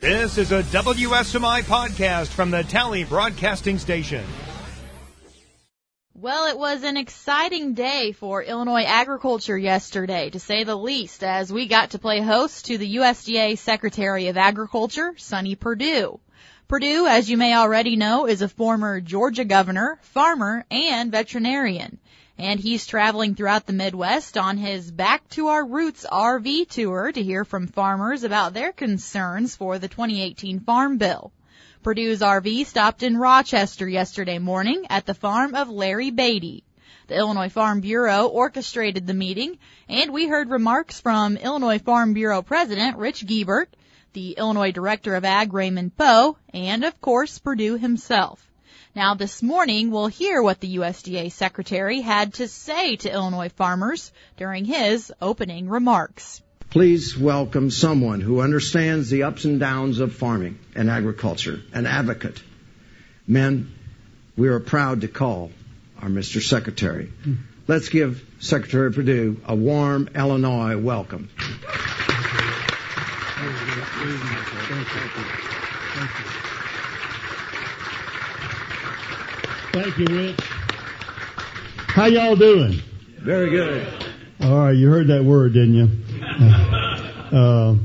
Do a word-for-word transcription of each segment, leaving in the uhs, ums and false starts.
This is a W S M I podcast from the Tally Broadcasting Station. Well, it was an exciting day for Illinois agriculture yesterday, to say the least, as we got to play host to the U S D A Secretary of Agriculture, Sonny Perdue. Perdue, as you may already know, is a former Georgia governor, farmer, and veterinarian. And he's traveling throughout the Midwest on his Back to Our Roots R V tour to hear from farmers about their concerns for the twenty eighteen Farm Bill. Perdue's R V stopped in Rochester yesterday morning at the farm of Larry Beatty. The Illinois Farm Bureau orchestrated the meeting, and we heard remarks from Illinois Farm Bureau President Rich Giebert, the Illinois Director of Ag Raymond Poe, and, of course, Perdue himself. Now, this morning, we'll hear what the U S D A Secretary had to say to Illinois farmers during his opening remarks. Please welcome someone who understands the ups and downs of farming and agriculture, an advocate. Men, we are proud to call our Mister Secretary. Let's give Secretary Perdue a warm Illinois welcome. Thank you, Rich. How y'all doing? Very good. All right, you heard that word, didn't you? Uh, uh,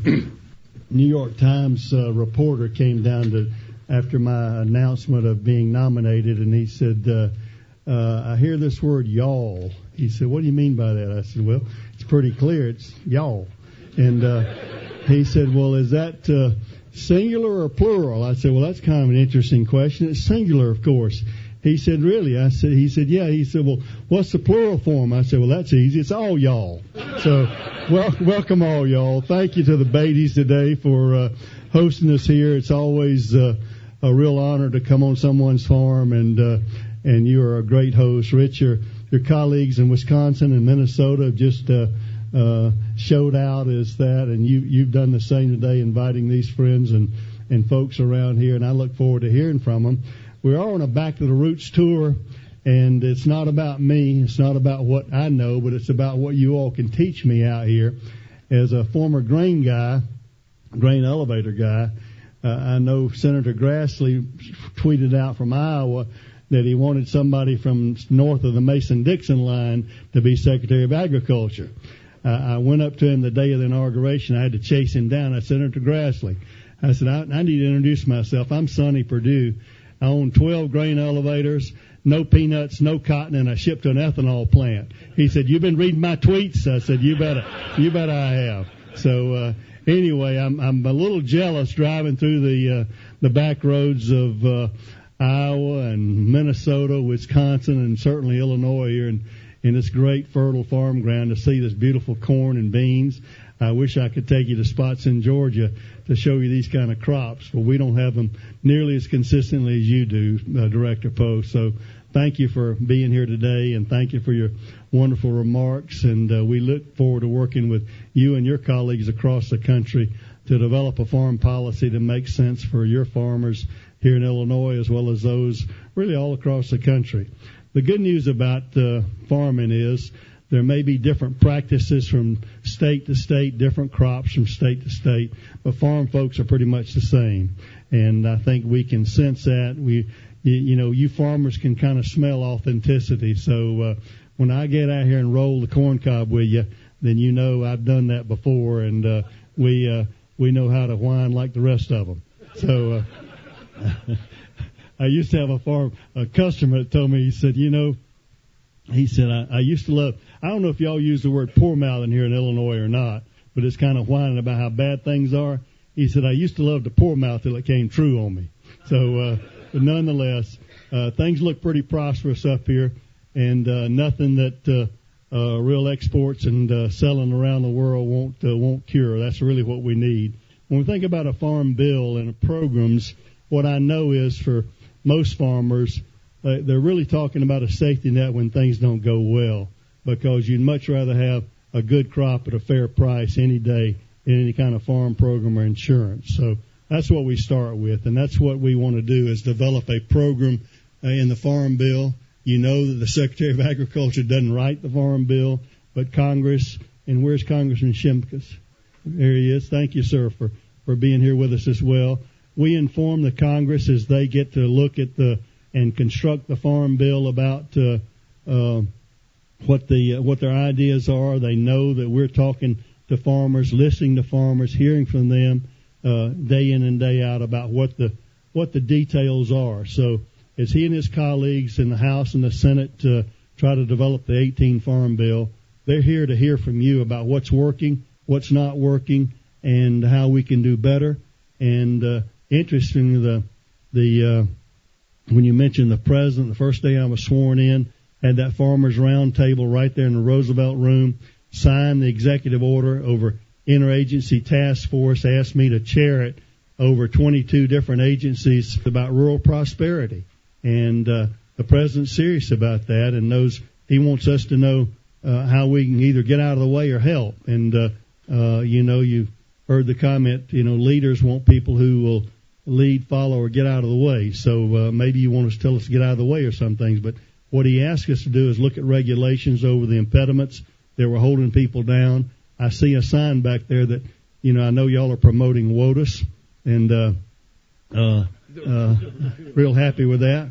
New York Times uh, reporter came down to after my announcement of being nominated, and he said, uh, uh, I hear this word y'all. He said, what do you mean by that? I said, well, it's pretty clear. It's y'all. And uh, he said, well, is that uh, singular or plural? I said, well, that's kind of an interesting question. It's singular, of course. He said, really? I said, he said, yeah. He said, well, what's the plural form? I said, well, that's easy. It's all y'all. So, well, welcome all y'all. Thank you to the Beatties today for uh, hosting us here. It's always uh, a real honor to come on someone's farm, and uh, and you are a great host. Rich, your your colleagues in Wisconsin and Minnesota have just uh, uh, showed out as that, and you you've done the same today, inviting these friends and and folks around here, and I look forward to hearing from them. We are on a Back to the Roots tour, and it's not about me. It's not about what I know, but it's about what you all can teach me out here. As a former grain guy, grain elevator guy, uh, I know Senator Grassley tweeted out from Iowa that he wanted somebody from north of the Mason-Dixon line to be Secretary of Agriculture. Uh, I went up to him the day of the inauguration. I had to chase him down. I said, Senator Grassley, I said, I, I need to introduce myself. I'm Sonny Perdue. I own twelve grain elevators, no peanuts, no cotton, and I ship to an ethanol plant. He said, you've been reading my tweets? I said, you better, you bet I have. So, uh, anyway, I'm, I'm a little jealous driving through the, uh, the back roads of, uh, Iowa and Minnesota, Wisconsin, and certainly Illinois here in, in this great fertile farm ground to see this beautiful corn and beans. I wish I could take you to spots in Georgia to show you these kind of crops, but we don't have them nearly as consistently as you do, uh, Director Poe. So thank you for being here today, and thank you for your wonderful remarks. And uh, we look forward to working with you and your colleagues across the country to develop a farm policy that makes sense for your farmers here in Illinois as well as those really all across the country. The good news about uh, farming is there may be different practices from state to state, different crops from state to state, but farm folks are pretty much the same. And I think we can sense that. We, you, you know, you farmers can kind of smell authenticity. So uh, when I get out here and roll the corn cob with you, then you know I've done that before, and uh, we uh, we know how to whine like the rest of them. So uh, I used to have a farm a customer that told me, he said, you know, he said, I, I used to love, I don't know if y'all use the word poor mouthing here in Illinois or not, but it's kind of whining about how bad things are. He said, I used to love to poor mouth till it came true on me. So, uh, but nonetheless, uh, things look pretty prosperous up here, and uh, nothing that uh, uh, real exports and uh, selling around the world won't uh, won't cure. That's really what we need. When we think about a farm bill and programs, what I know is for most farmers, Uh, they're really talking about a safety net when things don't go well, because you'd much rather have a good crop at a fair price any day in any kind of farm program or insurance. So that's what we start with, and that's what we want to do is develop a program uh, in the Farm Bill. You know that the Secretary of Agriculture doesn't write the Farm Bill, but Congress, and where's Congressman Shimkus? There he is. Thank you, sir, for for being here with us as well. We inform the Congress as they get to look at the and construct the farm bill about uh, uh, what the uh, what their ideas are. They know that we're talking to farmers, listening to farmers, hearing from them uh, day in and day out about what the what the details are. So as he and his colleagues in the House and the Senate uh, try to develop the eighteen Farm Bill, they're here to hear from you about what's working, what's not working, and how we can do better. And uh, interestingly, the the uh, when you mentioned the president, the first day I was sworn in, had that farmers round table right there in the Roosevelt Room, signed the executive order over interagency task force, asked me to chair it over twenty-two different agencies about rural prosperity. And uh, the president's serious about that and knows he wants us to know uh, how we can either get out of the way or help. And, uh, uh, you know, you've heard the comment, you know, leaders want people who will lead, follow, or get out of the way. So uh, maybe you want us to tell us to get out of the way or some things. But what he asked us to do is look at regulations over the impediments that were holding people down. I see a sign back there that, you know, I know y'all are promoting WOTUS, and uh, uh, uh, real happy with that.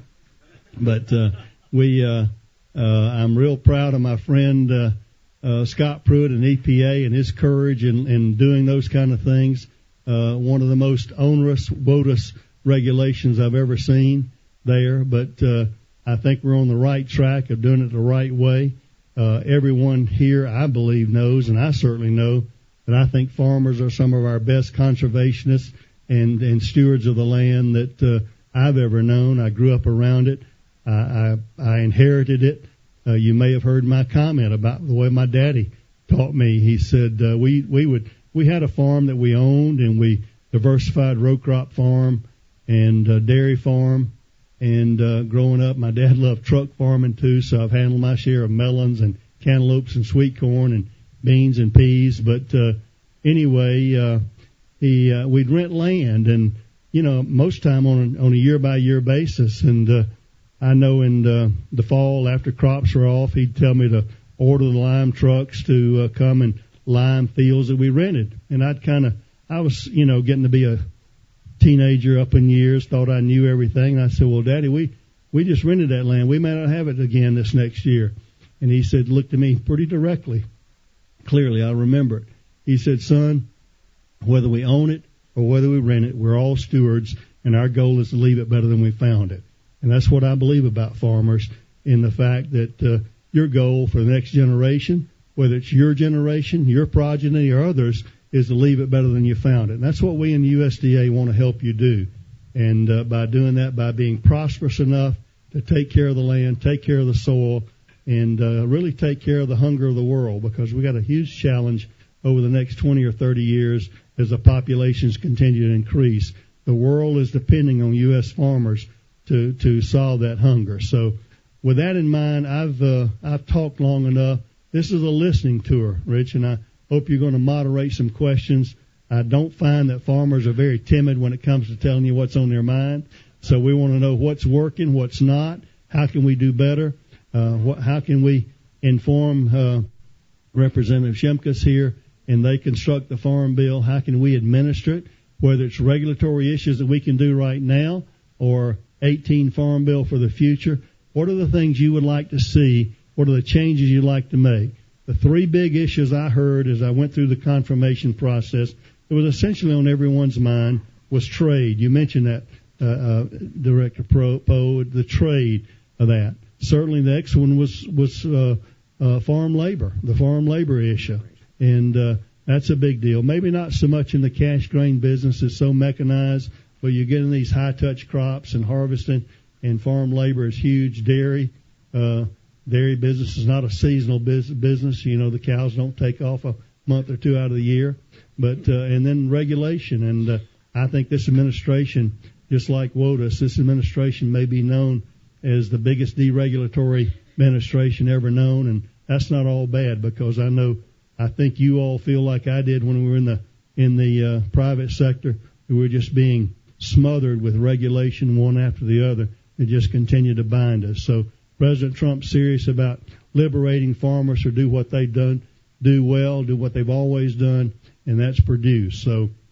But uh, we, uh, uh, I'm real proud of my friend uh, uh, Scott Pruitt and E P A and his courage in, in doing those kind of things. Uh, one of the most onerous WOTUS regulations I've ever seen there, but uh, I think we're on the right track of doing it the right way. Uh, everyone here, I believe, knows, and I certainly know, that I think farmers are some of our best conservationists and, and stewards of the land that uh, I've ever known. I grew up around it. I, I, I inherited it. Uh, you may have heard my comment about the way my daddy taught me. He said uh, we we would we had a farm that we owned, and we diversified row crop farm and uh, dairy farm. And uh, growing up, my dad loved truck farming too, so I've handled my share of melons and cantaloupes and sweet corn and beans and peas. But uh, anyway, uh, he uh, we'd rent land, and you know, most time on a, on a year by year basis. And uh, I know in the, the fall after crops were off, he'd tell me to order the lime trucks to uh, come and lime fields that we rented. And I'd kind of, I was, you know, getting to be a teenager up in years, thought I knew everything. And I said, well, Daddy, we, we just rented that land. We may not have it again this next year. And he said, looked at me pretty directly. Clearly, I remember it. He said, son, whether we own it or whether we rent it, we're all stewards, and our goal is to leave it better than we found it. And that's what I believe about farmers, in the fact that uh, your goal for the next generation, whether it's your generation, your progeny, or others, is to leave it better than you found it. And that's what we in the U S D A want to help you do. And uh, by doing that, by being prosperous enough to take care of the land, take care of the soil, and uh, really take care of the hunger of the world, because we got a huge challenge over the next twenty or thirty years as the populations continue to increase. The world is depending on U S farmers to to solve that hunger. So with that in mind, I've uh, I've talked long enough. This is a listening tour, Rich, and I hope you're going to moderate some questions. I don't find that farmers are very timid when it comes to telling you what's on their mind. So we want to know what's working, what's not, how can we do better, uh, what, how can we inform uh, Representative Shimkus here, and they construct the farm bill, how can we administer it, whether it's regulatory issues that we can do right now or eighteen farm bill for the future. What are the things you would like to see? What are the changes you'd like to make? The three big issues I heard as I went through the confirmation process, it was essentially on everyone's mind, was trade. You mentioned that, uh, uh, Director Poe, the trade of that. Certainly the next one was, was uh, uh, farm labor, the farm labor issue. And uh, that's a big deal. Maybe not so much in the cash grain business, it's so mechanized, but you're getting these high-touch crops and harvesting, and farm labor is huge. Dairy, uh, dairy business is not a seasonal business. You know, the cows don't take off a month or two out of the year. But, uh, and then regulation. And uh, I think this administration, just like WOTUS, this administration may be known as the biggest deregulatory administration ever known. And that's not all bad, because I know, I think you all feel like I did when we were in the, in the uh, private sector. We were just being smothered with regulation one after the other that just continue to bind us. So President Trump's serious about liberating farmers to do what they've done, do well, do what they've always done, and that's produce. So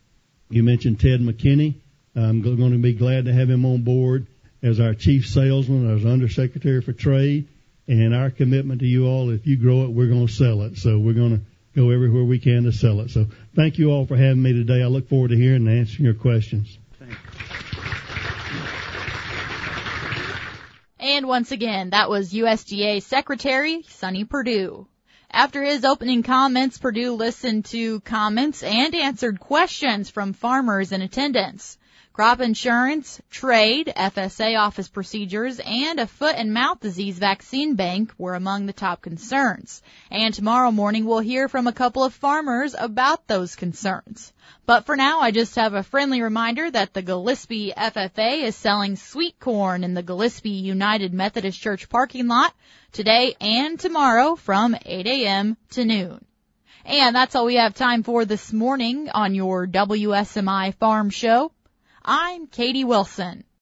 You mentioned Ted McKinney. I'm going to be glad to have him on board as our chief salesman, as undersecretary for trade. And our commitment to you all, if you grow it, we're going to sell it. So we're going to go everywhere we can to sell it. So thank you all for having me today. I look forward to hearing and answering your questions. Thank you. And once again, that was U S D A Secretary Sonny Perdue. After his opening comments, Perdue listened to comments and answered questions from farmers in attendance. Crop insurance, trade, F S A office procedures, and a foot and mouth disease vaccine bank were among the top concerns. And tomorrow morning we'll hear from a couple of farmers about those concerns. But for now, I just have a friendly reminder that the Gillespie F F A is selling sweet corn in the Gillespie United Methodist Church parking lot today and tomorrow from eight a.m. to noon. And that's all we have time for this morning on your W S M I Farm Show. I'm Katie Wilson.